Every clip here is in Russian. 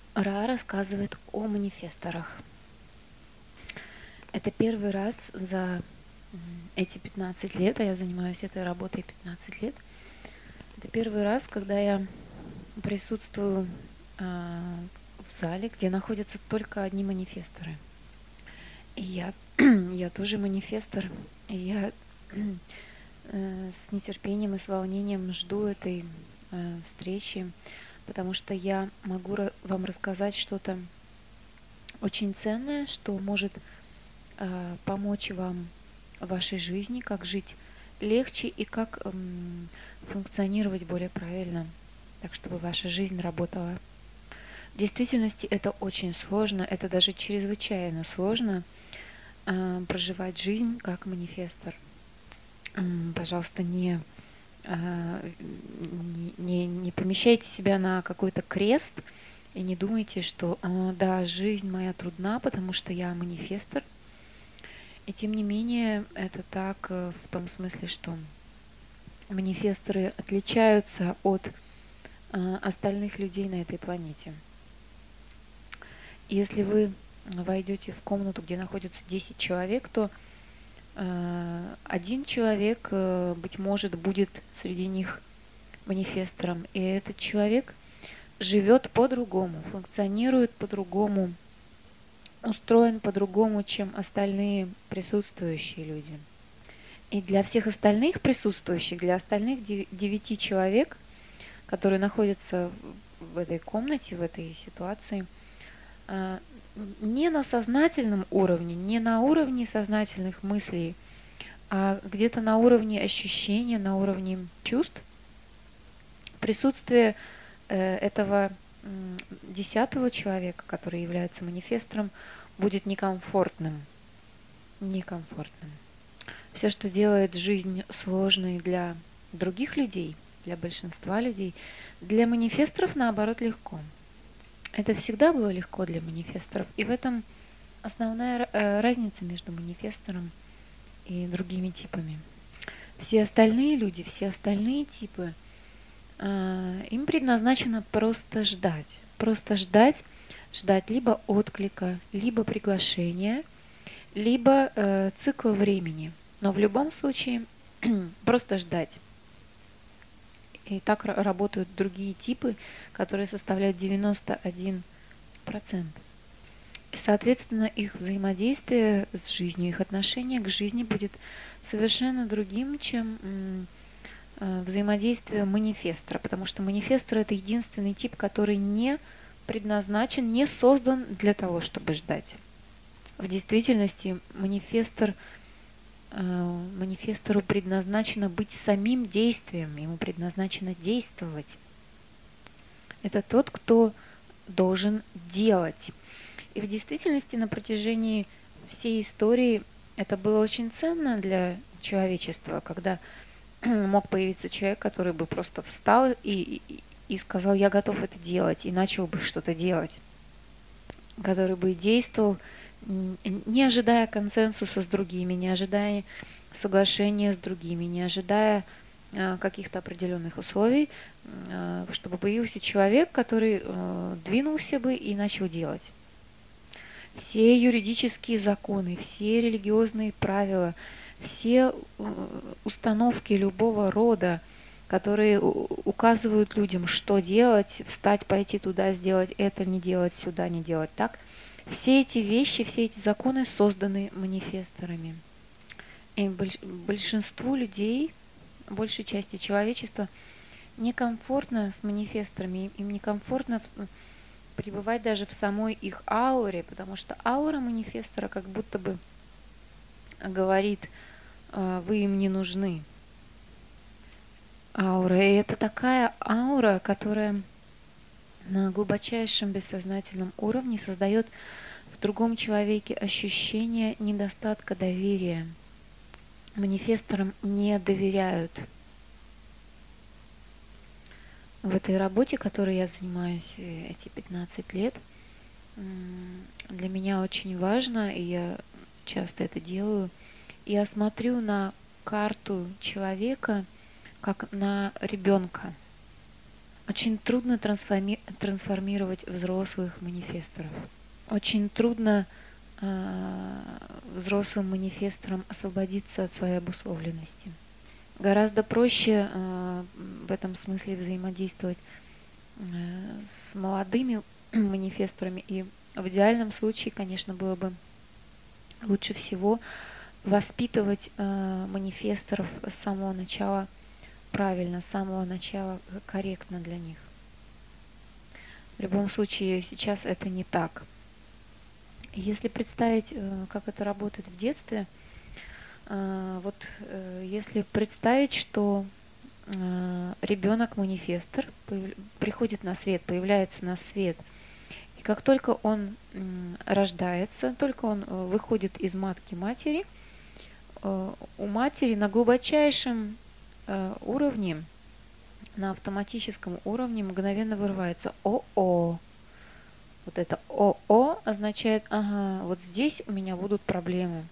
Ра рассказывает о манифесторах. Это первый раз за эти 15 лет, а я занимаюсь этой работой 15 лет. Это первый раз, когда я присутствую в зале, где находятся только одни манифесторы. И я тоже манифестор, и я с нетерпением и с волнением жду этой встречи, потому что я могу вам рассказать что-то очень ценное, что может помочь вам в вашей жизни, как жить легче и как функционировать более правильно, так чтобы ваша жизнь работала. В действительности это очень сложно, это даже чрезвычайно сложно проживать жизнь как манифестор. Пожалуйста, не помещайте себя на какой-то крест и не думайте, что да, жизнь моя трудна, потому что я манифестор. И тем не менее, это так в том смысле, что манифесторы отличаются от остальных людей на этой планете. Если вы войдете в комнату, где находится 10 человек, то один человек, быть может, будет среди них манифестором. И этот человек живет по-другому, функционирует по-другому, устроен по-другому, чем остальные присутствующие люди. И для всех остальных присутствующих, для остальных 9 человек, которые находятся в этой комнате, в этой ситуации, не на сознательном уровне, не на уровне сознательных мыслей, а где-то на уровне ощущения, на уровне чувств, присутствие этого 10-го человека, который является манифестором, будет некомфортным. Некомфортным. Все, что делает жизнь сложной для других людей, для большинства людей, для манифесторов, наоборот, легко. Это всегда было легко для манифесторов, и в этом основная разница между манифестором и другими типами. Все остальные люди, все остальные типы, им предназначено просто ждать либо отклика, либо приглашения, либо цикла времени. Но в любом случае просто ждать. И так работают другие типы, которые составляют 91%. И, соответственно, их взаимодействие с жизнью, их отношение к жизни будет совершенно другим, чем взаимодействие манифестора, потому что манифестор — это единственный тип, который не предназначен, не создан для того, чтобы ждать. В действительности манифестору предназначено быть самим действием, ему предназначено действовать. Это тот, кто должен делать. И в действительности на протяжении всей истории это было очень ценно для человечества, когда мог появиться человек, который бы просто встал и сказал: я готов это делать, и начал бы что-то делать, который бы действовал, не ожидая консенсуса с другими, не ожидая соглашения с другими, не ожидая каких-то определенных условий, чтобы появился человек, который двинулся бы и начал делать. Все юридические законы, все религиозные правила, все установки любого рода, которые указывают людям, что делать, встать, пойти туда, сделать это, не делать сюда, не делать так, все эти вещи, все эти законы созданы манифесторами. И большинству людей, большей части человечества, некомфортно с манифесторами, им некомфортно пребывать даже в самой их ауре, потому что аура манифестора как будто бы говорит: вы им не нужны. Аура. И это такая аура, которая на глубочайшем бессознательном уровне создает в другом человеке ощущение недостатка доверия. Манифесторам не доверяют. В этой работе, которой я занимаюсь эти 15 лет, для меня очень важно, и я часто это делаю, я смотрю на карту человека как на ребенка. Очень трудно трансформировать взрослых манифесторов. Очень трудно взрослым манифесторам освободиться от своей обусловленности. Гораздо проще в этом смысле взаимодействовать с молодыми манифесторами. И в идеальном случае, конечно, было бы лучше всего воспитывать манифесторов с самого начала правильно, с самого начала корректно для них. В любом случае, сейчас это не так. Если представить, как это работает в детстве, если представить, что ребенок-манифестор приходит на свет, появляется на свет, и как только он рождается, только он выходит из матки матери, у матери на глубочайшем уровне, на автоматическом уровне мгновенно вырывается «О-о». Вот это «О-о» означает «Ага, вот здесь у меня будут проблемы».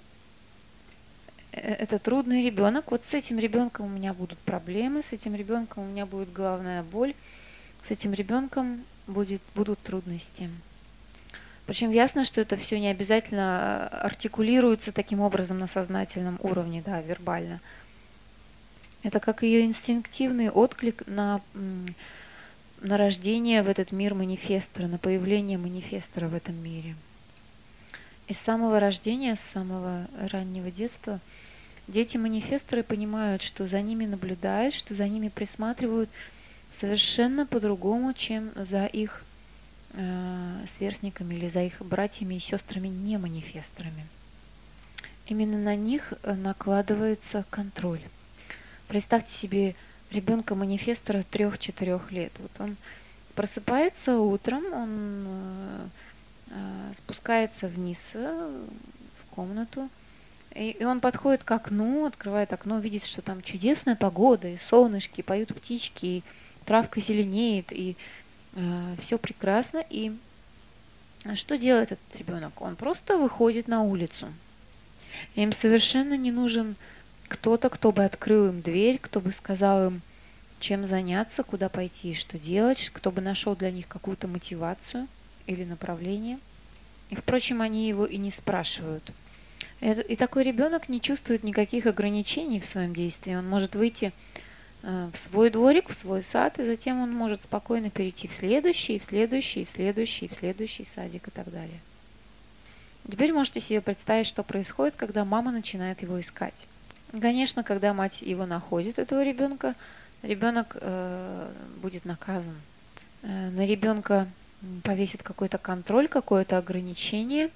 Это трудный ребенок, вот с этим ребенком у меня будут проблемы, с этим ребенком у меня будет головная боль, с этим ребенком будут трудности. Причем ясно, что это все не обязательно артикулируется таким образом на сознательном уровне, да, вербально. Это как ее инстинктивный отклик на рождение в этот мир манифестора, на появление манифестора в этом мире. И с самого рождения, с самого раннего детства дети-манифесторы понимают, что за ними наблюдают, что за ними присматривают совершенно по-другому, чем за их сверстниками или за их братьями и сестрами не манифесторами. Именно на них накладывается контроль. Представьте себе ребенка-манифестора 3-4 лет. Вот он просыпается утром, он спускается вниз в комнату, и он подходит к окну, открывает окно, видит, что там чудесная погода, и солнышки, поют птички, и травка зеленеет, и все прекрасно. И что делает этот ребенок? Он просто выходит на улицу. Им совершенно не нужен кто-то, кто бы открыл им дверь, кто бы сказал им, чем заняться, куда пойти и что делать, кто бы нашел для них какую-то мотивацию или направление. И, впрочем, они его и не спрашивают. И такой ребенок не чувствует никаких ограничений в своем действии. Он может выйти в свой дворик, в свой сад, и затем он может спокойно перейти в следующий, в следующий, в следующий, в следующий садик и так далее. Теперь можете себе представить, что происходит, когда мама начинает его искать. Конечно, когда мать его находит, этого ребенка, ребенок будет наказан. На ребенка повесит какой-то контроль, какое-то ограничение.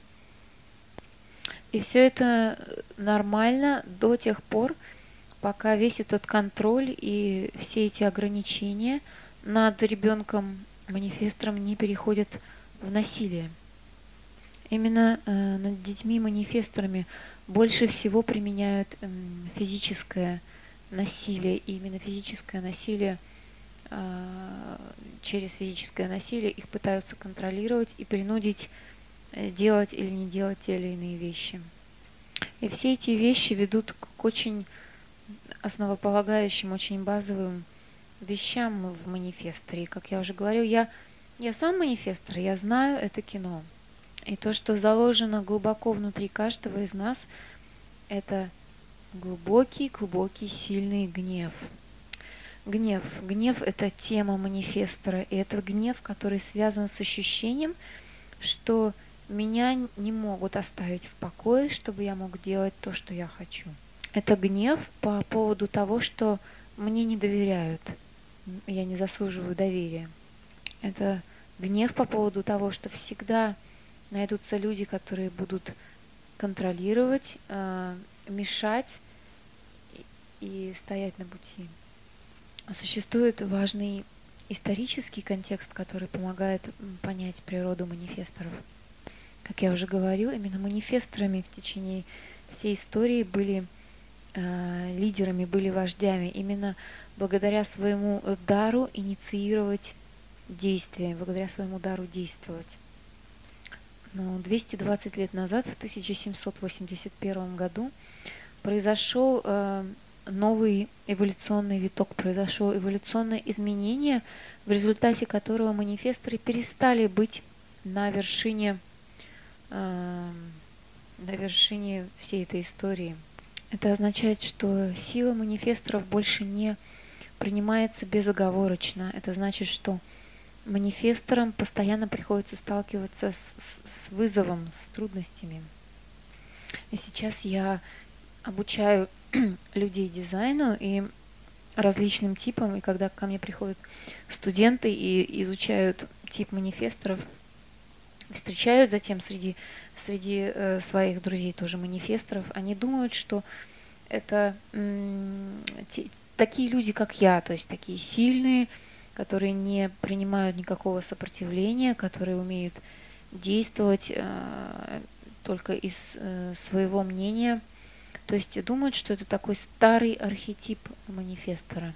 И все это нормально до тех пор, пока весь этот контроль и все эти ограничения над ребенком-манифестором не переходят в насилие. Именно над детьми-манифесторами больше всего применяют физическое насилие, и именно физическое насилие, через физическое насилие их пытаются контролировать и принудить делать или не делать те или иные вещи. И все эти вещи ведут к очень основополагающим, очень базовым вещам в манифесторе. И, как я уже говорил, я сам манифестор, я знаю это кино. И то, что заложено глубоко внутри каждого из нас, это глубокий, сильный гнев. Гнев – это тема манифестора, и это гнев, который связан с ощущением, что меня не могут оставить в покое, чтобы я мог делать то, что я хочу. Это гнев по поводу того, что мне не доверяют, я не заслуживаю доверия. Это гнев по поводу того, что всегда найдутся люди, которые будут контролировать, мешать и стоять на пути. Существует важный исторический контекст, который помогает понять природу манифесторов. Как я уже говорил, именно манифесторами в течение всей истории были лидерами, были вождями, именно благодаря своему дару инициировать действия, благодаря своему дару действовать. Но 220 лет назад, в 1781 году, произошел новый эволюционный виток, произошло эволюционное изменение, в результате которого манифесторы перестали быть на вершине всей этой истории. Это означает, что сила манифесторов больше не принимается безоговорочно. Это значит, что манифесторам постоянно приходится сталкиваться с вызовом, с трудностями. И сейчас я обучаю людей дизайну и различным типам, и когда ко мне приходят студенты и изучают тип манифесторов, встречают затем среди своих друзей тоже манифесторов, они думают, что это такие люди, как я, то есть такие сильные, которые не принимают никакого сопротивления, которые умеют действовать только из своего мнения. То есть думают, что это такой старый архетип манифестора.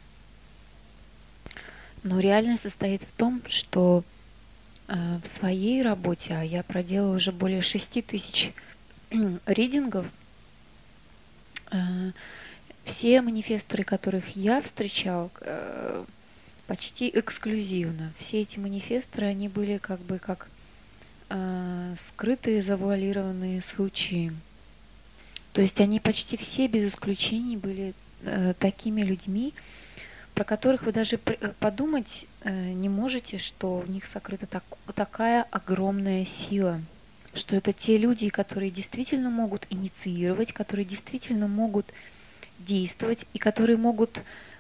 Но реальность состоит в том, что в своей работе, а я проделала уже более 6000 ридингов, все манифесторы, которых я встречал, почти эксклюзивно. Все эти манифесторы, они были как скрытые, завуалированные случаи. То есть они почти все без исключений были такими людьми, про которых вы даже подумать не можете, что в них сокрыта такая огромная сила. Что это те люди, которые действительно могут инициировать, которые действительно могут действовать и которые могут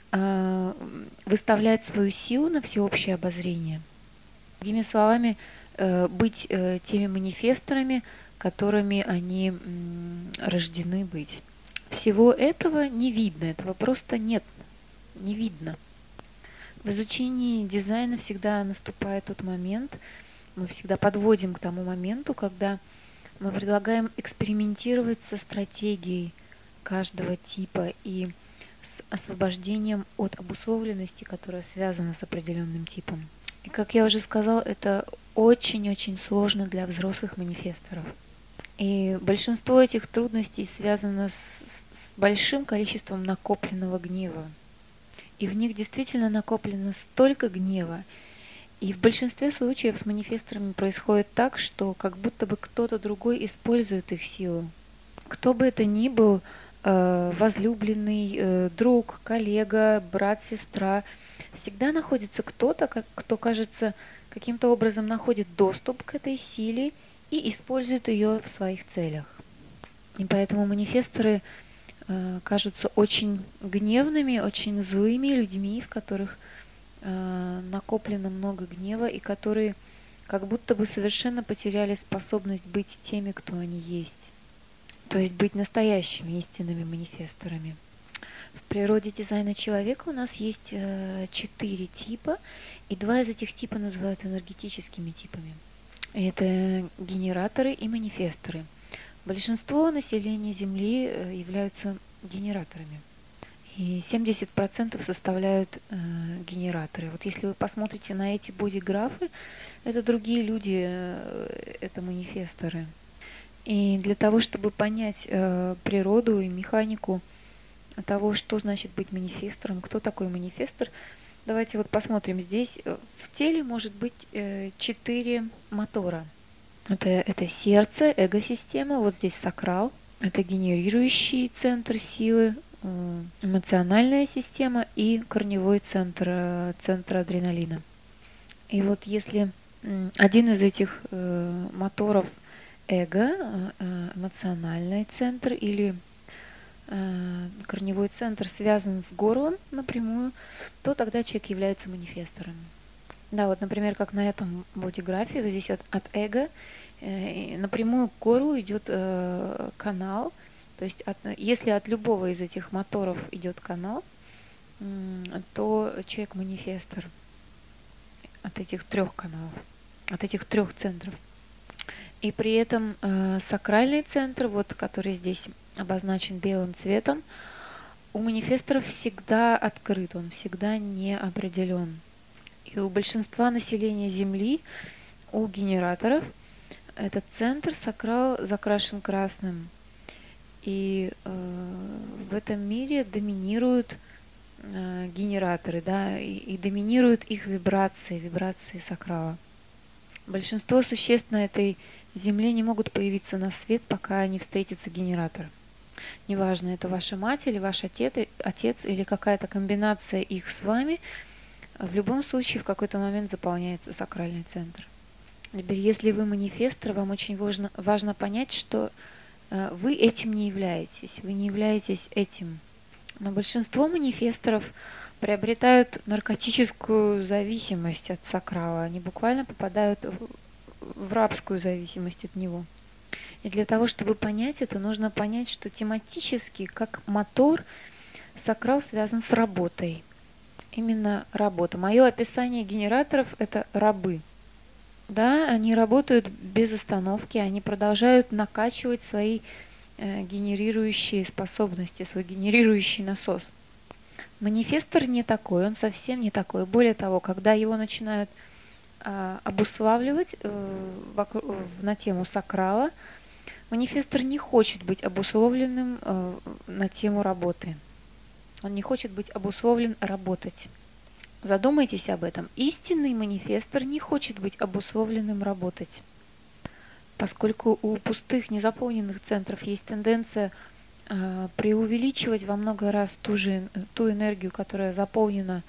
выставлять свою силу на всеобщее обозрение. Другими словами, быть теми манифесторами, которыми они рождены быть. Всего этого не видно, этого просто нет, не видно. В изучении дизайна всегда наступает тот момент, мы всегда подводим к тому моменту, когда мы предлагаем экспериментировать со стратегией каждого типа и с освобождением от обусловленности, которая связана с определенным типом. И, как я уже сказала, это очень-очень сложно для взрослых манифесторов. И большинство этих трудностей связано с большим количеством накопленного гнева. И в них действительно накоплено столько гнева. И в большинстве случаев с манифесторами происходит так, что как будто бы кто-то другой использует их силу. Кто бы это ни был, возлюбленный, друг, коллега, брат, сестра, всегда находится кто-то, кто, кажется, каким-то образом находит доступ к этой силе и использует ее в своих целях. И поэтому манифесторы кажутся очень гневными, очень злыми людьми, в которых накоплено много гнева и которые как будто бы совершенно потеряли способность быть теми, кто они есть. То есть быть настоящими истинными манифесторами. В природе дизайна человека у нас есть 4 типа, и 2 из этих типа называют энергетическими типами. Это генераторы и манифесторы. Большинство населения Земли являются генераторами. И 70% составляют генераторы. Вот если вы посмотрите на эти бодиграфы, это другие люди, это манифесторы. И для того, чтобы понять природу и механику того, что значит быть манифестором, кто такой манифестор, давайте вот посмотрим. Здесь в теле может быть 4 мотора. Это сердце, эго-система, вот здесь сакрал, это генерирующий центр силы, эмоциональная система и корневой центр, центр адреналина. И вот если один из этих моторов эго, эмоциональный центр или корневой центр связан с горлом напрямую, то тогда человек является манифестором. Да, вот, например, как на этом бодиграфе, вот здесь от эго напрямую к горлу идет канал. То есть если от любого из этих моторов идет канал, то человек манифестор от этих 3 каналов, от этих 3 центров. И при этом сакральный центр, вот, который здесь обозначен белым цветом, у манифесторов всегда открыт, он всегда не определен. И у большинства населения Земли, у генераторов, этот центр сакрал закрашен красным. И в этом мире доминируют генераторы, да, и доминируют их вибрации сакрала. Большинство существ на этой Земле не могут появиться на свет, пока не встретится генератор. Неважно, это ваша мать или ваш отец или какая-то комбинация их с вами, в любом случае в какой-то момент заполняется сакральный центр. Теперь, если вы манифестор, вам очень важно понять, что вы этим не являетесь, вы не являетесь этим. Но большинство манифесторов приобретают наркотическую зависимость от сакрала, они буквально попадают в рабскую зависимость от него. И для того, чтобы понять это, нужно понять, что тематически, как мотор, сакрал связан с работой. Именно работа. Мое описание генераторов – это рабы. Да, они работают без остановки, они продолжают накачивать свои генерирующие способности, свой генерирующий насос. Манифестор не такой, он совсем не такой. Более того, когда его начинают обуславливать на тему сакрала, манифестор не хочет быть обусловленным на тему работы. Он не хочет быть обусловлен работать. Задумайтесь об этом. Истинный манифестор не хочет быть обусловленным работать. Поскольку у пустых, незаполненных центров есть тенденция преувеличивать во много раз ту энергию, которая заполнена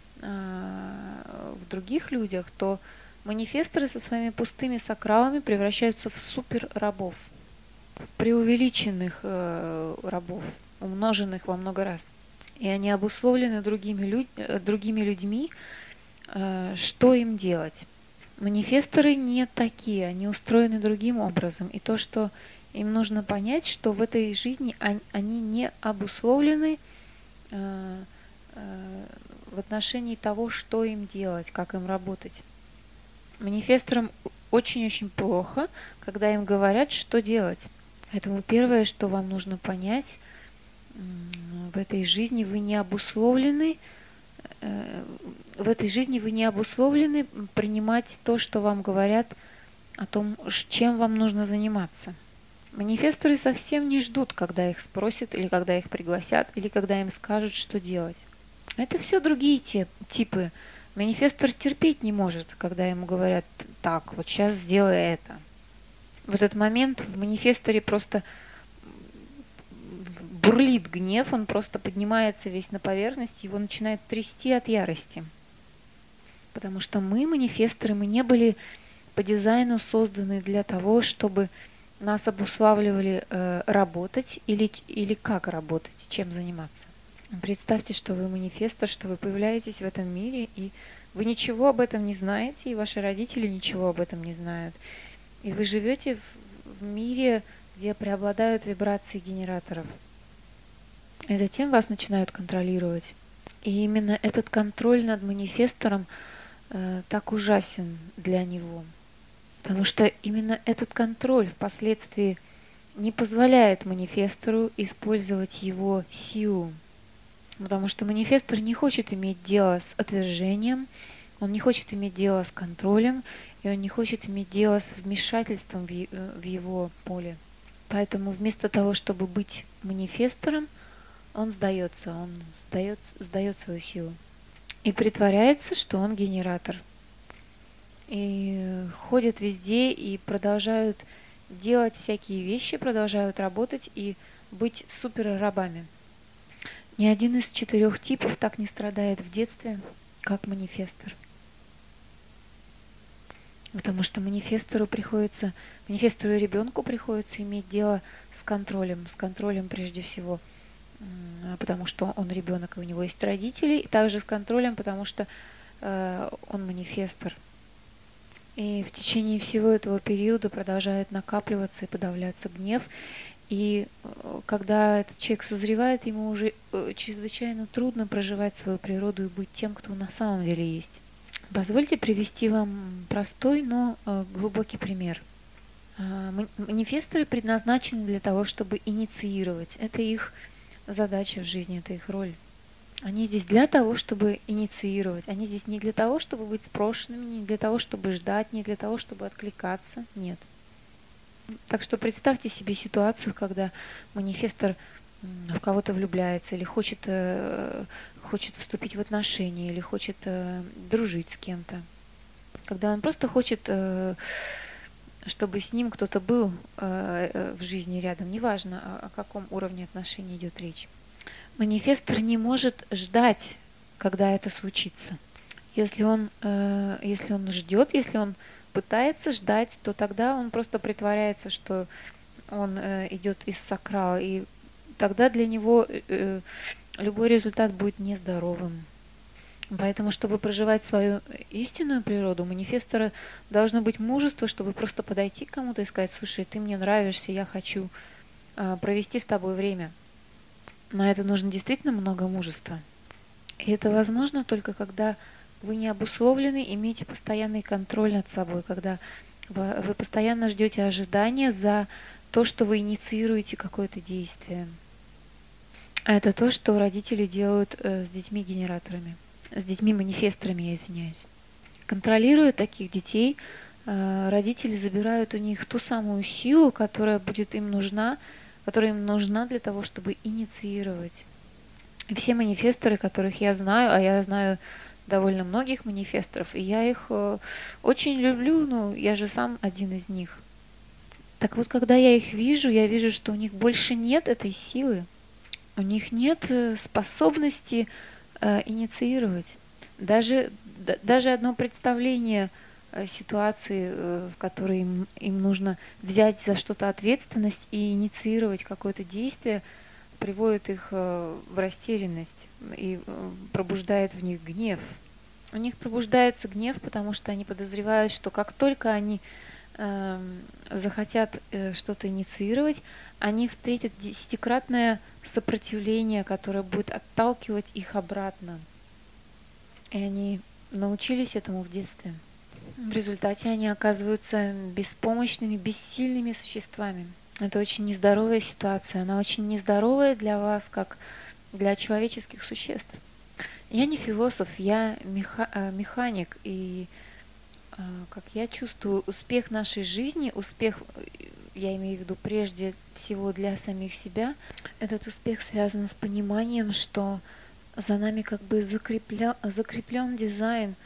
в других людях, то манифесторы со своими пустыми сакралами превращаются в супер-рабов, в преувеличенных рабов, умноженных во много раз. И они обусловлены другими людьми, что им делать. Манифесторы не такие, они устроены другим образом. И то, что им нужно понять, что в этой жизни они не обусловлены в отношении того, что им делать, как им работать. Манифесторам очень-очень плохо, когда им говорят, что делать. Поэтому первое, что вам нужно понять, в этой жизни вы не обусловлены принимать то, что вам говорят о том, чем вам нужно заниматься. Манифесторы совсем не ждут, когда их спросят, или когда их пригласят, или когда им скажут, что делать. Это все другие типы. Манифестор терпеть не может, когда ему говорят: так, вот сейчас сделай это. В этот момент в манифесторе просто бурлит гнев, он просто поднимается весь на поверхность, его начинает трясти от ярости. Потому что мы, манифесторы, мы не были по дизайну созданы для того, чтобы нас обуславливали работать или как работать, чем заниматься. Представьте, что вы манифестор, что вы появляетесь в этом мире, и вы ничего об этом не знаете, и ваши родители ничего об этом не знают. И вы живете в мире, где преобладают вибрации генераторов. И затем вас начинают контролировать. И именно этот контроль над манифестором так ужасен для него. Потому что именно этот контроль впоследствии не позволяет манифестору использовать его силу. Потому что манифестор не хочет иметь дело с отвержением, он не хочет иметь дело с контролем, и он не хочет иметь дело с вмешательством в его поле. Поэтому вместо того, чтобы быть манифестором, он сдает свою силу. И притворяется, что он генератор. И ходят везде и продолжают делать всякие вещи, продолжают работать и быть супер-рабами. Ни один из 4 типов так не страдает в детстве, как манифестор. Потому что манифестору и ребенку приходится иметь дело с контролем прежде всего, потому что он ребенок, и у него есть родители, и также с контролем, потому что он манифестор. И в течение всего этого периода продолжает накапливаться и подавляться гнев. И когда этот человек созревает, ему уже чрезвычайно трудно проживать свою природу и быть тем, кто на самом деле есть. Позвольте привести вам простой, но глубокий пример. Манифесторы предназначены для того, чтобы инициировать. Это их задача в жизни, это их роль. Они здесь для того, чтобы инициировать. Они здесь не для того, чтобы быть спрошенными, не для того, чтобы ждать, не для того, чтобы откликаться. Нет. Так что представьте себе ситуацию, когда манифестор в кого-то влюбляется или хочет вступить в отношения, или хочет дружить с кем-то. Когда он просто хочет, чтобы с ним кто-то был в жизни рядом, неважно, о каком уровне отношений идет речь. Манифестор не может ждать, когда это случится. Если он ждет, если он пытается ждать, то тогда он просто притворяется, что он идет из сакрала, и тогда для него любой результат будет нездоровым. Поэтому, чтобы проживать свою истинную природу, у манифестора должно быть мужество, чтобы просто подойти к кому-то и сказать: слушай, ты мне нравишься, я хочу провести с тобой время. На это нужно действительно много мужества. И это возможно только когда вы не обусловлены, имеете постоянный контроль над собой, когда вы постоянно ждете ожидания за то, что вы инициируете какое-то действие. А это то, что родители делают с детьми-генераторами, с детьми-манифесторами, я извиняюсь. Контролируя таких детей, родители забирают у них ту самую силу, которая им нужна для того, чтобы инициировать. И все манифесторы, которых я знаю, а я знаю довольно многих манифесторов, и я их очень люблю, я же сам один из них. Так вот, когда я их вижу, я вижу, что у них больше нет этой силы, у них нет способности инициировать. Даже одно представление ситуации, в которой им нужно взять за что-то ответственность и инициировать какое-то действие, приводит их в растерянность и пробуждает в них гнев. У них пробуждается гнев, потому что они подозревают, что как только они захотят что-то инициировать, они встретят десятикратное сопротивление, которое будет отталкивать их обратно. И они научились этому в детстве. В результате они оказываются беспомощными, бессильными существами. Это очень нездоровая ситуация. Она очень нездоровая для вас, как для человеческих существ. Я не философ, я механик. И как я чувствую, успех нашей жизни, успех, я имею в виду прежде всего для самих себя, этот успех связан с пониманием, что за нами как бы закреплен дизайн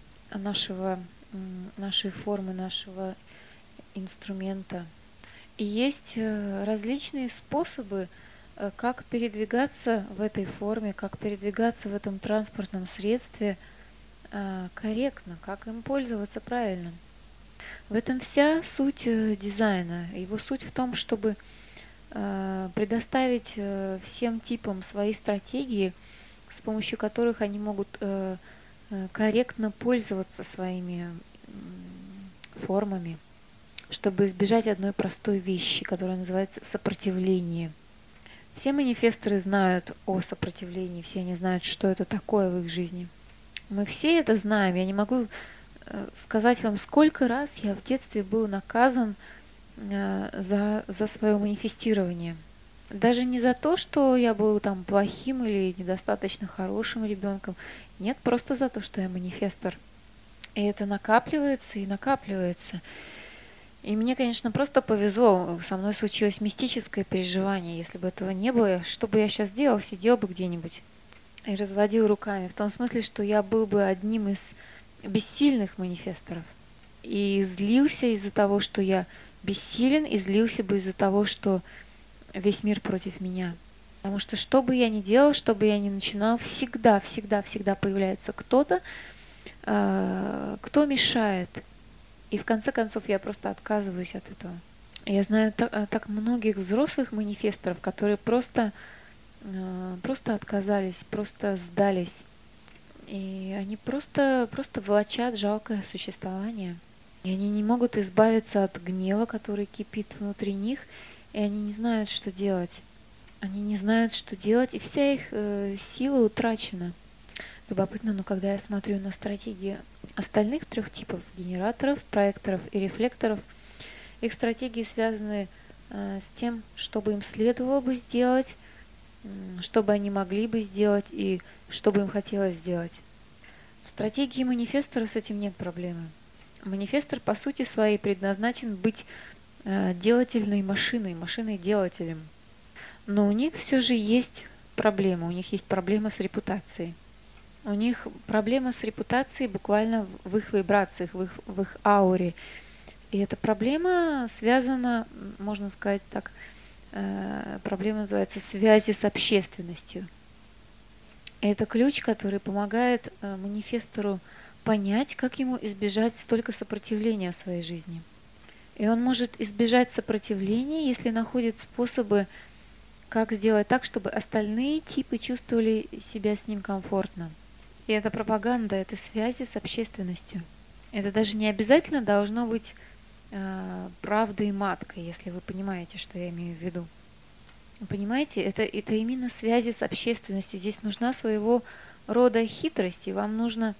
нашей формы, нашего инструмента. И есть различные способы, как передвигаться в этой форме, как передвигаться в этом транспортном средстве корректно, как им пользоваться правильно. В этом вся суть дизайна. Его суть в том, чтобы предоставить всем типам свои стратегии, с помощью которых они могут корректно пользоваться своими формами, чтобы избежать одной простой вещи, которая называется сопротивление. Все манифесторы знают о сопротивлении, все они знают, что это такое в их жизни. Мы все это знаем. Я не могу сказать вам, сколько раз я в детстве был наказан за свое манифестирование. Даже не за то, что я был там плохим или недостаточно хорошим ребенком. Нет, просто за то, что я манифестор. И это накапливается и накапливается. И мне, конечно, просто повезло. Со мной случилось мистическое переживание. Если бы этого не было, что бы я сейчас делал? Сидел бы где-нибудь и разводил руками. В том смысле, что я был бы одним из бессильных манифесторов. И злился из-за того, что я бессилен, и злился бы из-за того, что весь мир против меня. Потому что что бы я ни делал, что бы я ни начинал, всегда появляется кто-то, кто мешает. И в конце концов я просто отказываюсь от этого. Я знаю так многих взрослых манифесторов, которые просто отказались, просто сдались. И они просто влачат жалкое существование. И они не могут избавиться от гнева, который кипит внутри них, и они не знают, что делать. Они не знают, что делать, и вся их сила утрачена. Любопытно, но когда я смотрю на стратегии остальных 3 типов генераторов, проекторов и рефлекторов, их стратегии связаны с тем, что бы им следовало бы сделать, что бы они могли бы сделать и что бы им хотелось сделать. В стратегии манифестора с этим нет проблемы. Манифестор по сути своей предназначен быть делательной машиной, машиной-делателем. Но у них все же есть проблема, у них есть проблема с репутацией. У них проблема с репутацией буквально в их вибрациях, в их ауре. И эта проблема связана, можно сказать так, проблема называется связи с общественностью. И это ключ, который помогает манифестору понять, как ему избежать столько сопротивления в своей жизни. И он может избежать сопротивления, если находит способы, как сделать так, чтобы остальные типы чувствовали себя с ним комфортно. И это пропаганда, это связи с общественностью. Это даже не обязательно должно быть правдой маткой, если вы понимаете, что я имею в виду. Понимаете, это именно связи с общественностью. Здесь нужна своего рода хитрость, и вам нужно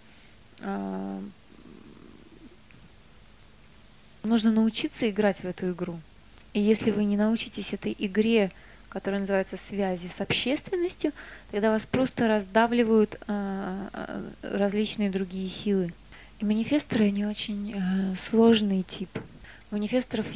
научиться играть в эту игру. И если вы не научитесь этой игре, которая называется связи с общественностью, тогда вас просто раздавливают различные другие силы. И манифесторы, они очень сложный тип. Манифесторы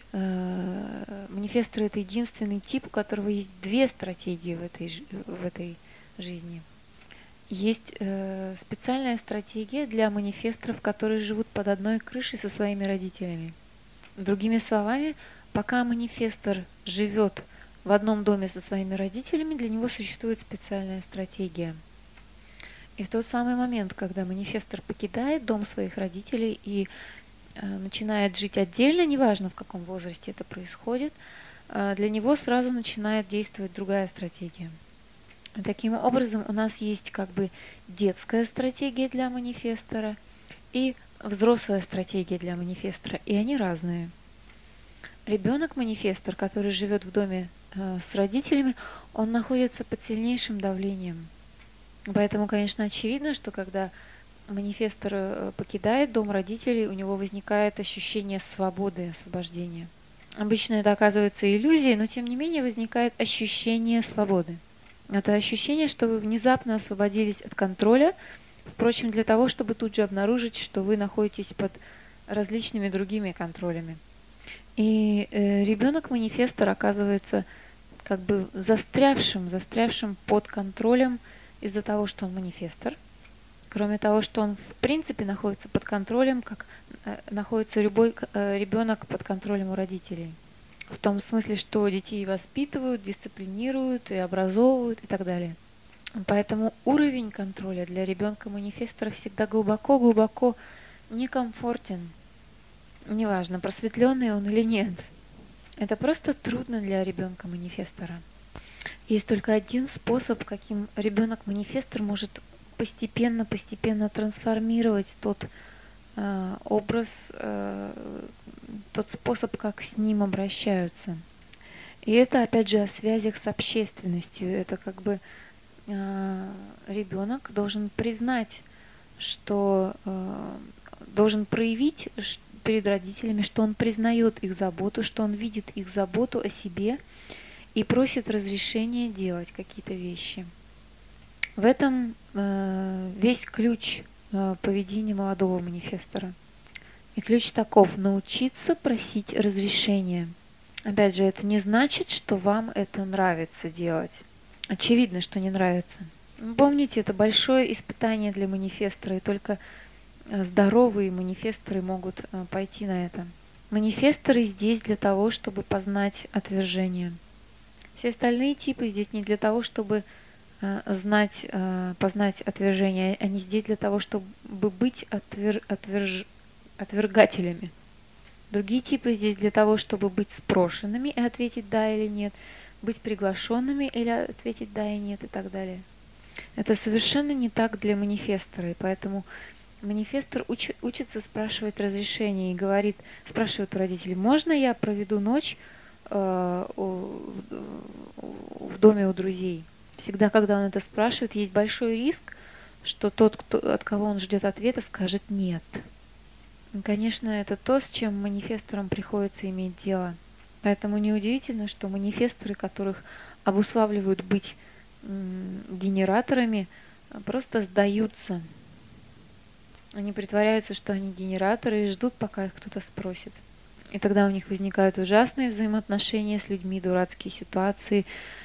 это единственный тип, у которого есть две стратегии в этой жизни. Есть специальная стратегия для манифесторов, которые живут под одной крышей со своими родителями. Другими словами, пока манифестор живет в одном доме со своими родителями, для него существует специальная стратегия. И в тот самый момент, когда манифестор покидает дом своих родителей и начинает жить отдельно, неважно в каком возрасте это происходит, для него сразу начинает действовать другая стратегия. Таким образом, у нас есть как бы детская стратегия для манифестора и взрослая стратегия для манифестора, и они разные. Ребенок-манифестор, который живет в доме с родителями, он находится под сильнейшим давлением. Поэтому, конечно, очевидно, что когда манифестор покидает дом родителей, у него возникает ощущение свободы и освобождения. Обычно это оказывается иллюзией, но тем не менее возникает ощущение свободы. Это ощущение, что вы внезапно освободились от контроля, впрочем, для того, чтобы тут же обнаружить, что вы находитесь под различными другими контролями. И ребенок-манифестор оказывается как бы застрявшим под контролем из-за того, что он манифестор. Кроме того, что он в принципе находится под контролем, как находится любой ребенок под контролем у родителей. В том смысле, что детей воспитывают, дисциплинируют и образовывают и так далее. Поэтому уровень контроля для ребенка-манифестора всегда глубоко-глубоко некомфортен. Неважно, просветленный он или нет. Это просто трудно для ребенка-манифестора. Есть только один способ, каким ребенок-манифестор может постепенно трансформировать тот образ, тот способ, как с ним обращаются. И это, опять же, о связях с общественностью. Это как бы ребенок должен признать, что должен проявить перед родителями, что он признает их заботу, что он видит их заботу о себе и просит разрешения делать какие-то вещи. В этом весь ключ поведения молодого манифестора. И ключ таков: научиться просить разрешения. Опять же, это не значит, что вам это нравится делать. Очевидно, что не нравится. Помните, это большое испытание для манифестора, и только здоровые манифесторы могут пойти на это. Манифесторы здесь для того, чтобы познать отвержение. Все остальные типы здесь не для того, чтобы познать отвержение, они здесь для того, чтобы быть отвергателями. Другие типы здесь для того, чтобы быть спрошенными и ответить да или нет, быть приглашенными или ответить да и нет и так далее. Это совершенно не так для манифестора, и поэтому манифестор учится спрашивать разрешение и спрашивает у родителей: можно я проведу ночь в доме у друзей? Всегда, когда он это спрашивает, есть большой риск, что тот, от кого он ждет ответа, скажет нет. И, конечно, это то, с чем манифесторам приходится иметь дело. Поэтому неудивительно, что манифесторы, которых обуславливают быть генераторами, просто сдаются. Они притворяются, что они генераторы, и ждут, пока их кто-то спросит. И тогда у них возникают ужасные взаимоотношения с людьми, дурацкие ситуации,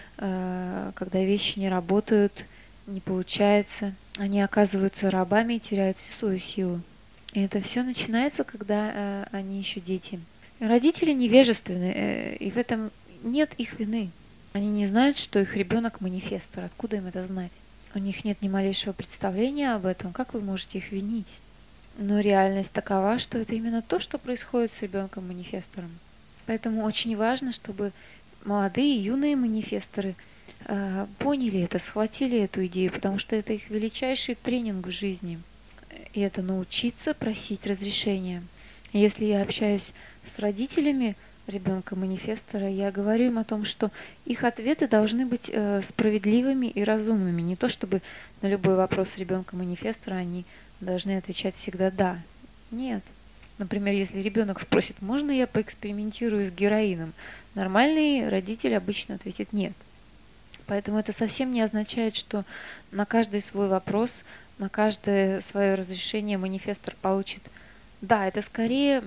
когда вещи не работают, не получается. Они оказываются рабами и теряют всю свою силу. И это все начинается, когда они еще дети. Родители невежественны, и в этом нет их вины. Они не знают, что их ребенок манифестор. Откуда им это знать? У них нет ни малейшего представления об этом. Как вы можете их винить? Но реальность такова, что это именно то, что происходит с ребенком-манифестором. Поэтому очень важно, чтобы молодые, юные манифесторы поняли это, схватили эту идею, потому что это их величайший тренинг в жизни. И это научиться просить разрешения. Если я общаюсь с родителями ребенка-манифестора, я говорю им о том, что их ответы должны быть справедливыми и разумными. Не то чтобы на любой вопрос ребенка-манифестора они должны отвечать всегда «да». Нет. Например, если ребенок спросит, можно я поэкспериментирую с героином, нормальный родитель обычно ответит «нет». Поэтому это совсем не означает, что на каждый свой вопрос, на каждое свое разрешение манифестор получит «да». Это скорее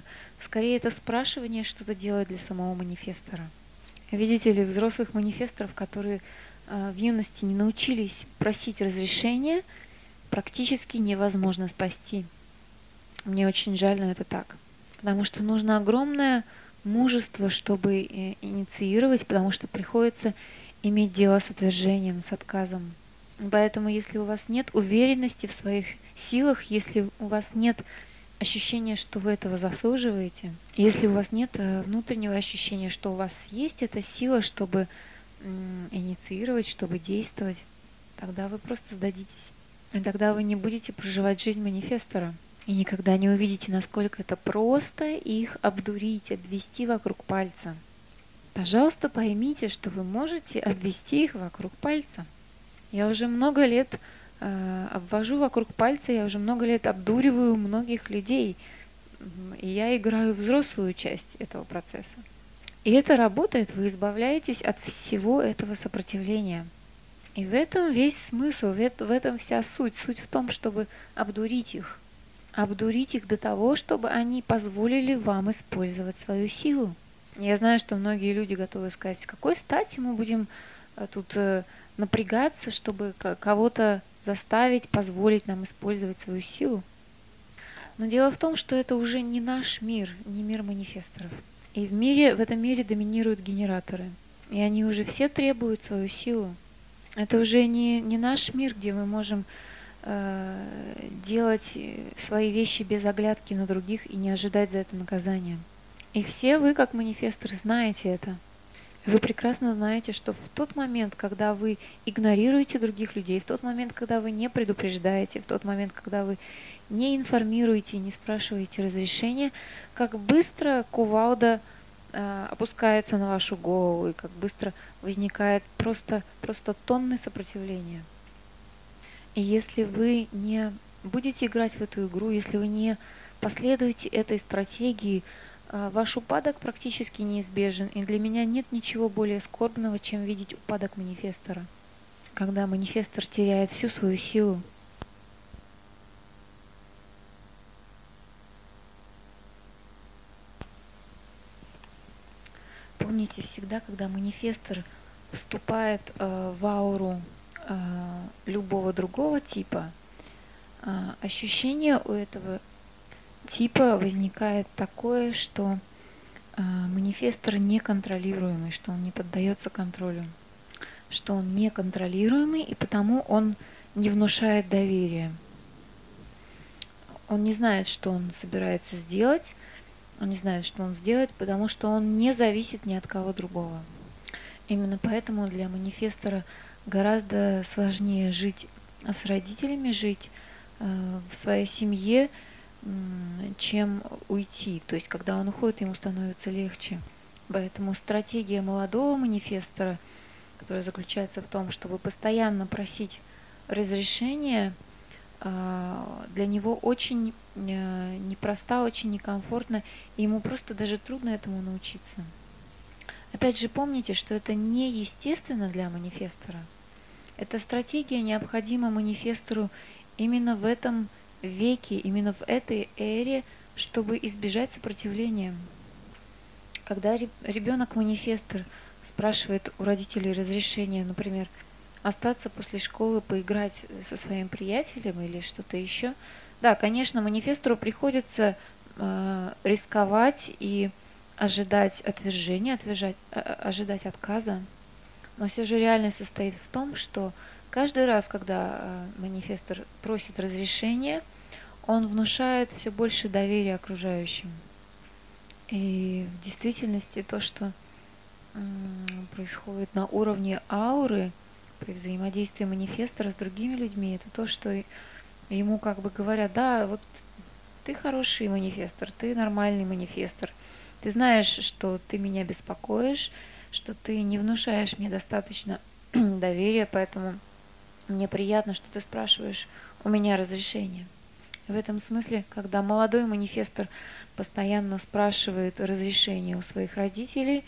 это спрашивание что-то делает для самого манифестора. Видите ли, взрослых манифесторов, которые в юности не научились просить разрешения, практически невозможно спасти. Мне очень жаль, но это так. Потому что нужно огромное мужество, чтобы инициировать, потому что приходится иметь дело с отвержением, с отказом. Поэтому, если у вас нет уверенности в своих силах, если у вас нет ощущения, что вы этого заслуживаете, если у вас нет внутреннего ощущения, что у вас есть эта сила, чтобы инициировать, чтобы действовать, тогда вы просто сдадитесь. И тогда вы не будете проживать жизнь манифестора. И никогда не увидите, насколько это просто их обдурить, обвести вокруг пальца. Пожалуйста, поймите, что вы можете обвести их вокруг пальца. Я уже много лет обвожу вокруг пальца, я уже много лет обдуриваю многих людей. И я играю взрослую часть этого процесса. И это работает, вы избавляетесь от всего этого сопротивления. И в этом весь смысл, в этом вся суть. Суть в том, чтобы обдурить их. Обдурить их до того, чтобы они позволили вам использовать свою силу. Я знаю, что многие люди готовы сказать, с какой стати мы будем тут напрягаться, чтобы кого-то заставить, позволить нам использовать свою силу. Но дело в том, что это уже не наш мир, не мир манифесторов. И в этом мире доминируют генераторы. И они уже все требуют свою силу. Это уже не наш мир, где мы можем делать свои вещи без оглядки на других и не ожидать за это наказания. И все вы, как манифесторы, знаете это. Вы прекрасно знаете, что в тот момент, когда вы игнорируете других людей, в тот момент, когда вы не предупреждаете, в тот момент, когда вы не информируете и не спрашиваете разрешения, как быстро кувалда опускается на вашу голову, и как быстро возникает просто тонны сопротивления. И если вы не будете играть в эту игру, если вы не последуете этой стратегии, ваш упадок практически неизбежен. И для меня нет ничего более скорбного, чем видеть упадок манифестора. Когда манифестор теряет всю свою силу. Помните, всегда, когда манифестор вступает в ауру любого другого типа, ощущение у этого типа возникает такое, что манифестор неконтролируемый, что он не поддается контролю, что он неконтролируемый, и потому он не внушает доверия. Он не знает, что он собирается сделать, он не знает, что он сделает, потому что он не зависит ни от кого другого. Именно поэтому для манифестора гораздо сложнее жить с родителями, жить в своей семье, чем уйти. То есть, когда он уходит, ему становится легче. Поэтому стратегия молодого манифестора, которая заключается в том, чтобы постоянно просить разрешения, для него очень непроста, очень некомфортно, и ему просто даже трудно этому научиться. Опять же, помните, что это не естественно для манифестора. Эта стратегия необходима манифестору именно в этом веке, именно в этой эре, чтобы избежать сопротивления. Когда ребенок-манифестор спрашивает у родителей разрешения, например, остаться после школы, поиграть со своим приятелем или что-то еще, да, конечно, манифестору приходится рисковать и ожидать отвержения, ожидать отказа. Но все же реальность состоит в том, что каждый раз, когда манифестор просит разрешения, он внушает все больше доверия окружающим. И в действительности то, что происходит на уровне ауры при взаимодействии манифестора с другими людьми, это то, что ему как бы говорят: да, вот ты хороший манифестор, ты нормальный манифестор, ты знаешь, что ты меня беспокоишь, что ты не внушаешь мне достаточно доверия, поэтому мне приятно, что ты спрашиваешь у меня разрешение. В этом смысле, когда молодой манифестор постоянно спрашивает разрешение у своих родителей,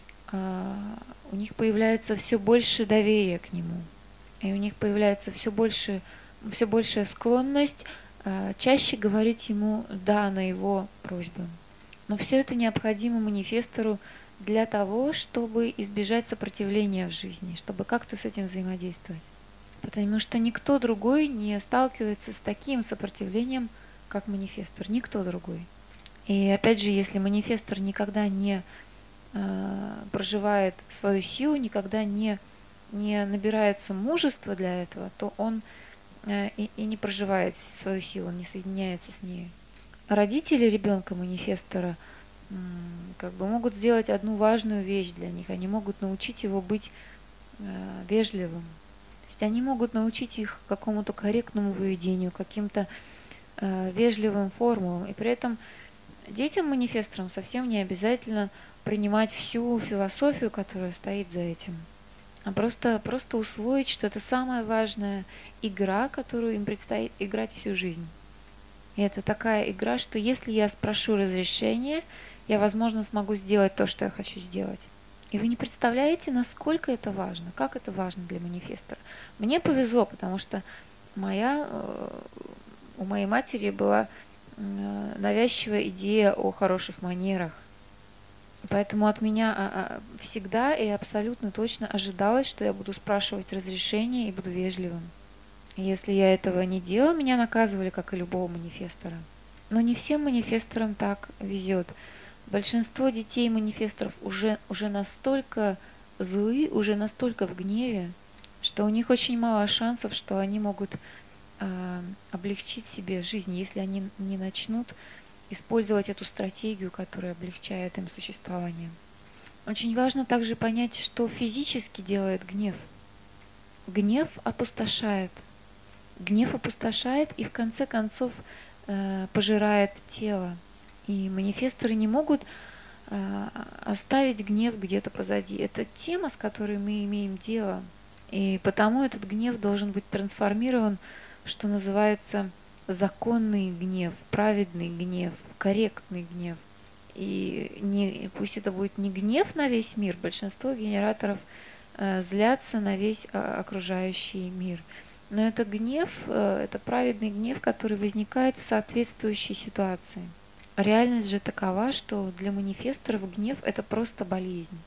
у них появляется все больше доверия к нему, и у них появляется все большая склонность чаще говорить ему «да» на его просьбы. Но все это необходимо манифестору для того, чтобы избежать сопротивления в жизни, чтобы как-то с этим взаимодействовать. Потому что никто другой не сталкивается с таким сопротивлением, как манифестор. Никто другой. И опять же, если манифестор никогда не проживает свою силу, никогда не набирается мужества для этого, то он и не проживает свою силу, не соединяется с ней. Родители ребенка-манифестора как бы могут сделать одну важную вещь для них. Они могут научить его быть вежливым. То есть они могут научить их какому-то корректному поведению, каким-то вежливым формулам. И при этом детям-манифесторам совсем не обязательно принимать всю философию, которая стоит за этим, а просто усвоить, что это самая важная игра, которую им предстоит играть всю жизнь. И это такая игра, что если я спрошу разрешения, я, возможно, смогу сделать то, что я хочу сделать. И вы не представляете, насколько это важно, как это важно для манифестора. Мне повезло, потому что у моей матери была навязчивая идея о хороших манерах. Поэтому от меня всегда и абсолютно точно ожидалось, что я буду спрашивать разрешение и буду вежливым. И если я этого не делала, меня наказывали, как и любого манифестора. Но не всем манифесторам так везет. Большинство детей манифесторов уже настолько злы, уже настолько в гневе, что у них очень мало шансов, что они могут облегчить себе жизнь, если они не начнут использовать эту стратегию, которая облегчает им существование. Очень важно также понять, что физически делает гнев. Гнев опустошает. Гнев опустошает и в конце концов пожирает тело. И манифесторы не могут оставить гнев где-то позади. Это тема, с которой мы имеем дело. И потому этот гнев должен быть трансформирован, что называется, законный гнев, праведный гнев, корректный гнев. И пусть это будет не гнев на весь мир, большинство генераторов злятся на весь окружающий мир. Но это гнев, это праведный гнев, который возникает в соответствующей ситуации. Реальность же такова, что для манифесторов гнев – это просто болезнь.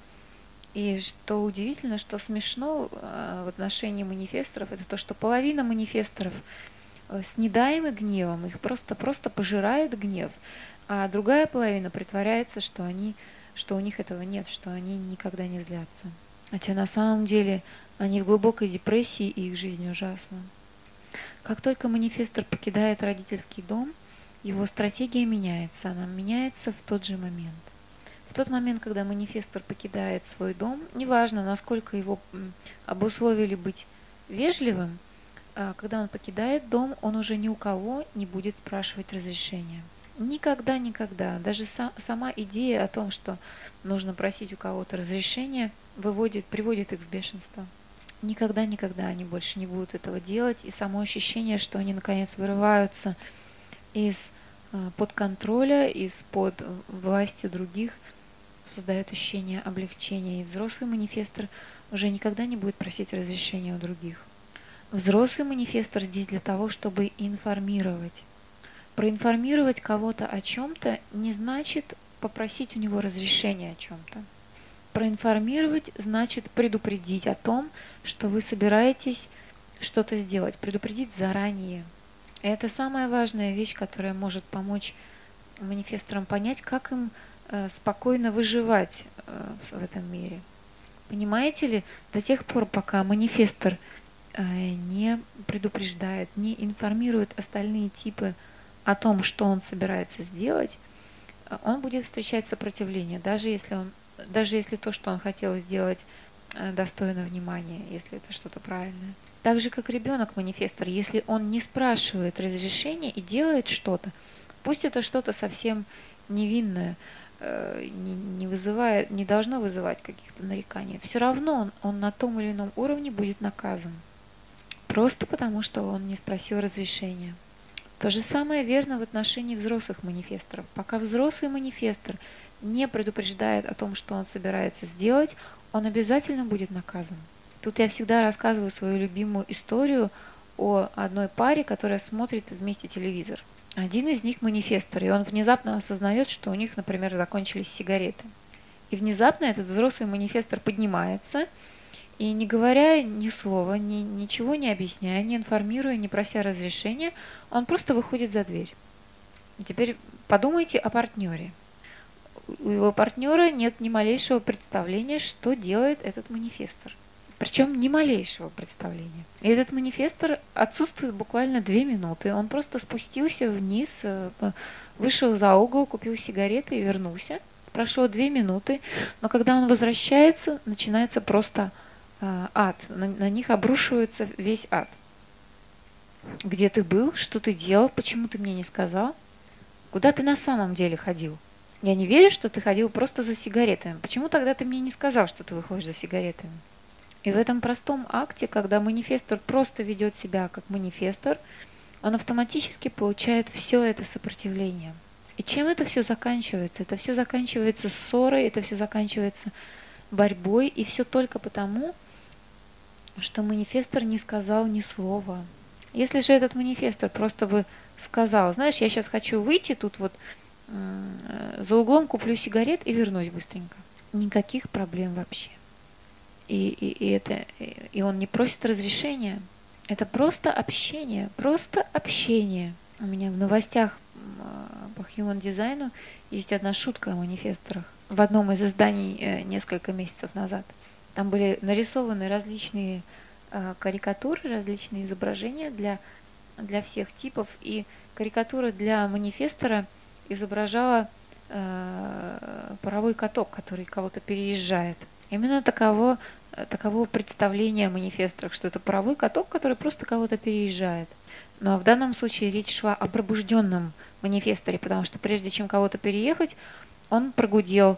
И что удивительно, что смешно в отношении манифесторов, это то, что половина манифесторов снедаемы гневом, их просто пожирает гнев, а другая половина притворяется, что у них этого нет, что они никогда не злятся. Хотя на самом деле они в глубокой депрессии, и их жизнь ужасна. Как только манифестор покидает родительский дом, его стратегия меняется, она меняется в тот же момент. В тот момент, когда манифестор покидает свой дом, неважно, насколько его обусловили быть вежливым, когда он покидает дом, он уже ни у кого не будет спрашивать разрешения. Никогда. Даже сама идея о том, что нужно просить у кого-то разрешения, приводит их в бешенство. Никогда они больше не будут этого делать. И само ощущение, что они наконец вырываются из-под контроля, из-под власти других, создает ощущение облегчения. И взрослый манифестор уже никогда не будет просить разрешения у других. Взрослый манифестор здесь для того, чтобы информировать. Проинформировать кого-то о чем-то не значит попросить у него разрешения о чем-то. Проинформировать значит предупредить о том, что вы собираетесь что-то сделать, предупредить заранее. И это самая важная вещь, которая может помочь манифесторам понять, как им спокойно выживать в этом мире. Понимаете ли, до тех пор, пока манифестор не предупреждает, не информирует остальные типы о том, что он собирается сделать, он будет встречать сопротивление, даже если то, что он хотел сделать, достойно внимания, если это что-то правильное. Так же, как ребенок-манифестор, если он не спрашивает разрешения и делает что-то, пусть это что-то совсем невинное, не должно вызывать каких-то нареканий, все равно он на том или ином уровне будет наказан. Просто потому, что он не спросил разрешения. То же самое верно в отношении взрослых манифесторов. Пока взрослый манифестор не предупреждает о том, что он собирается сделать, он обязательно будет наказан. Тут я всегда рассказываю свою любимую историю о одной паре, которая смотрит вместе телевизор. Один из них манифестор, и он внезапно осознает, что у них, например, закончились сигареты. И внезапно этот взрослый манифестор поднимается, и не говоря ни слова, ничего не объясняя, не информируя, не прося разрешения, он просто выходит за дверь. И теперь подумайте о партнере. У его партнера нет ни малейшего представления, что делает этот манифестор. Причем ни малейшего представления. И этот манифестор отсутствует буквально 2 минуты. Он просто спустился вниз, вышел за угол, купил сигареты и вернулся. Прошло 2 минуты, но когда он возвращается, начинается просто ад. На них обрушивается весь ад. Где ты был? Что ты делал? Почему ты мне не сказал? Куда ты на самом деле ходил? Я не верю, что ты ходил просто за сигаретами. Почему тогда ты мне не сказал, что ты выходишь за сигаретами? И в этом простом акте, когда манифестор просто ведет себя как манифестор, он автоматически получает все это сопротивление. И чем это все заканчивается? Это все заканчивается ссорой, это все заканчивается борьбой, и все только потому, что манифестор не сказал ни слова. Если же этот манифестор просто бы сказал, знаешь, я сейчас хочу выйти, тут вот за углом куплю сигарет и вернусь быстренько. Никаких проблем вообще. И он не просит разрешения. Это просто общение, просто общение. У меня в новостях по Human Design есть одна шутка о манифесторах. В одном из изданий несколько месяцев назад. Там были нарисованы различные карикатуры, различные изображения для всех типов. И карикатура для манифестора изображала паровой каток, который кого-то переезжает. Именно таково представление о манифесторах, что это паровой каток, который просто кого-то переезжает. Но в данном случае речь шла о пробужденном манифесторе, потому что прежде чем кого-то переехать, он прогудел,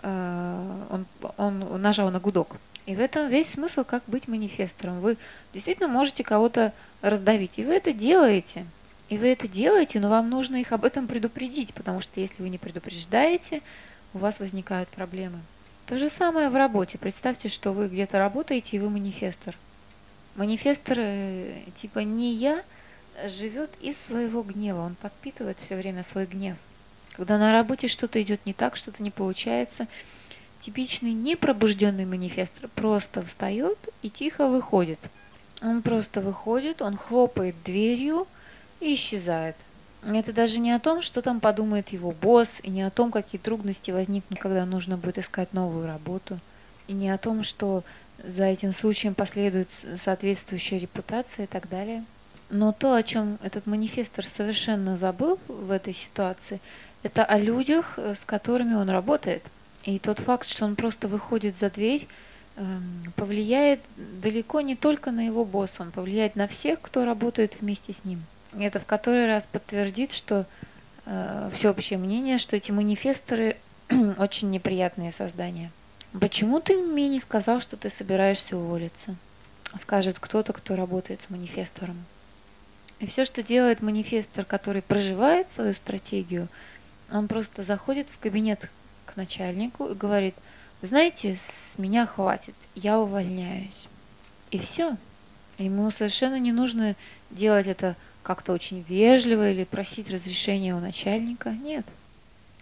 он нажал на гудок. И в этом весь смысл, как быть манифестором. Вы действительно можете кого-то раздавить, и вы это делаете. Но вам нужно их об этом предупредить, потому что если вы не предупреждаете, у вас возникают проблемы. То же самое в работе. Представьте, что вы где-то работаете, и вы манифестор. Манифестор типа не я живет из своего гнева. Он подпитывает все время свой гнев. Когда на работе что-то идет не так, что-то не получается, типичный непробужденный манифестор просто встает и тихо выходит. Он просто выходит, он хлопает дверью и исчезает. Это даже не о том, что там подумает его босс, и не о том, какие трудности возникнут, когда нужно будет искать новую работу, и не о том, что за этим случаем последует соответствующая репутация и так далее. Но то, о чем этот манифестор совершенно забыл в этой ситуации, это о людях, с которыми он работает. И тот факт, что он просто выходит за дверь, повлияет далеко не только на его босса, он повлияет на всех, кто работает вместе с ним. Это в который раз подтвердит, что всеобщее мнение, что эти манифесторы очень неприятные создания. Почему ты мне не сказал, что ты собираешься уволиться? Скажет кто-то, кто работает с манифестором. И все, что делает манифестор, который проживает свою стратегию, он просто заходит в кабинет к начальнику и говорит: знаете, с меня хватит, я увольняюсь. И все. Ему совершенно не нужно делать это как-то очень вежливо или просить разрешения у начальника. Нет.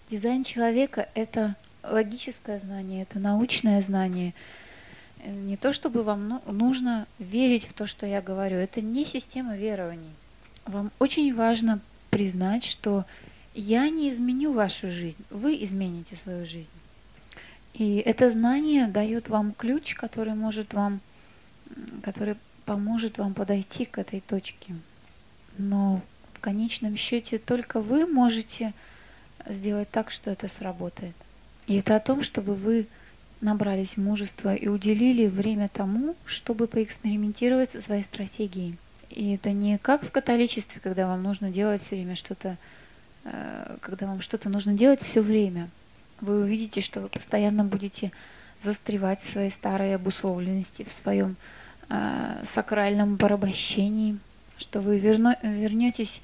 Дизайн человека — это логическое знание, это научное знание. Не то, чтобы вам нужно верить в то, что я говорю. Это не система верований. Вам очень важно признать, что я не изменю вашу жизнь, вы измените свою жизнь. И это знание дает вам ключ, который поможет вам подойти к этой точке. Но в конечном счете только вы можете сделать так, что это сработает. И это о том, чтобы вы набрались мужества и уделили время тому, чтобы поэкспериментировать со своей стратегией. И это не как в католичестве, когда вам нужно делать все время что-то, когда вам что-то нужно делать все время. Вы увидите, что вы постоянно будете застревать в своей старой обусловленности, в своем сакральном порабощении, что вы вернетесь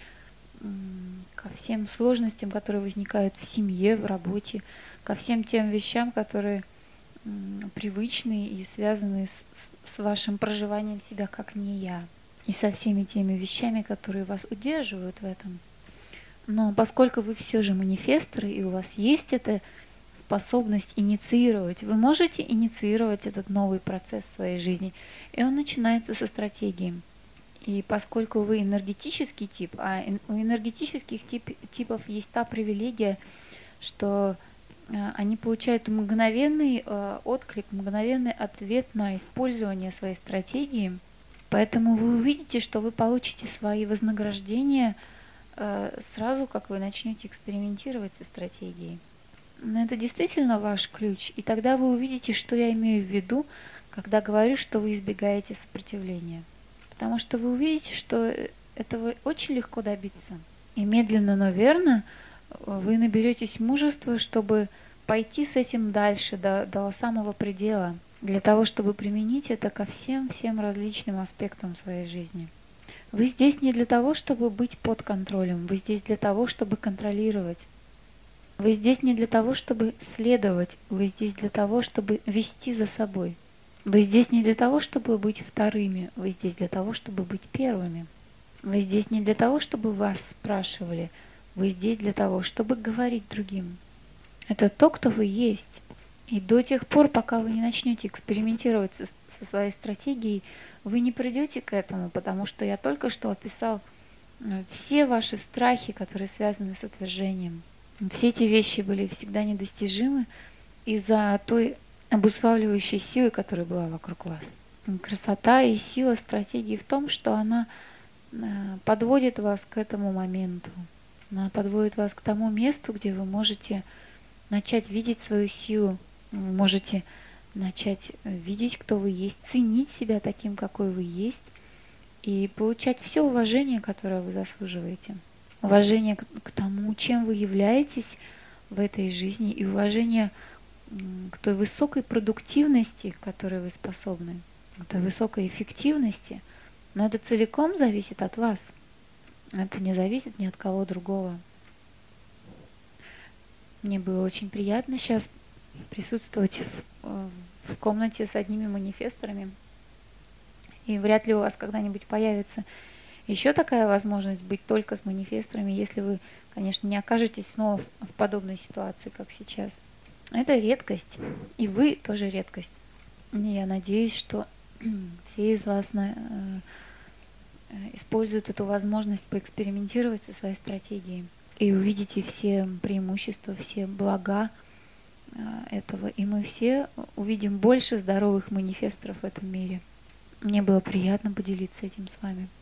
ко всем сложностям, которые возникают в семье, в работе, ко всем тем вещам, которые привычны и связаны с вашим проживанием себя как не я, и со всеми теми вещами, которые вас удерживают в этом. Но поскольку вы все же манифесторы, и у вас есть эта способность инициировать, вы можете инициировать этот новый процесс в своей жизни, и он начинается со стратегии. И поскольку вы энергетический тип, а у энергетических типов есть та привилегия, что они получают мгновенный отклик, мгновенный ответ на использование своей стратегии. Поэтому вы увидите, что вы получите свои вознаграждения сразу, как вы начнете экспериментировать со стратегией. Но это действительно ваш ключ. И тогда вы увидите, что я имею в виду, когда говорю, что вы избегаете сопротивления. Потому что вы увидите, что этого очень легко добиться. И медленно, но верно вы наберетесь мужества, чтобы пойти с этим дальше, до самого предела, для того, чтобы применить это ко всем различным аспектам своей жизни. Вы здесь не для того, чтобы быть под контролем, вы здесь для того, чтобы контролировать. Вы здесь не для того, чтобы следовать, вы здесь для того, чтобы вести за собой. Вы здесь не для того, чтобы быть вторыми, вы здесь для того, чтобы быть первыми. Вы здесь не для того, чтобы вас спрашивали, вы здесь для того, чтобы говорить другим. Это то, кто вы есть. И до тех пор, пока вы не начнете экспериментировать со своей стратегией, вы не придете к этому, потому что я только что описал все ваши страхи, которые связаны с отвержением. Все эти вещи были всегда недостижимы из-за той обуславливающей силы, которая была вокруг вас. Красота и сила стратегии в том, что она подводит вас к этому моменту. Она подводит вас к тому месту, где вы можете начать видеть свою силу. Вы можете начать видеть, кто вы есть, ценить себя таким, какой вы есть, и получать все уважение, которое вы заслуживаете. Уважение к тому, чем вы являетесь в этой жизни, и уважение к той высокой продуктивности, к которой вы способны, к той высокой эффективности. Но это целиком зависит от вас. Это не зависит ни от кого другого. Мне было очень приятно сейчас присутствовать в комнате с одними манифесторами. И вряд ли у вас когда-нибудь появится еще такая возможность быть только с манифесторами, если вы, конечно, не окажетесь снова в подобной ситуации, как сейчас. Это редкость, и вы тоже редкость. И я надеюсь, что все из вас используют эту возможность поэкспериментировать со своей стратегией и увидите все преимущества, все блага этого, и мы все увидим больше здоровых манифесторов в этом мире. Мне было приятно поделиться этим с вами.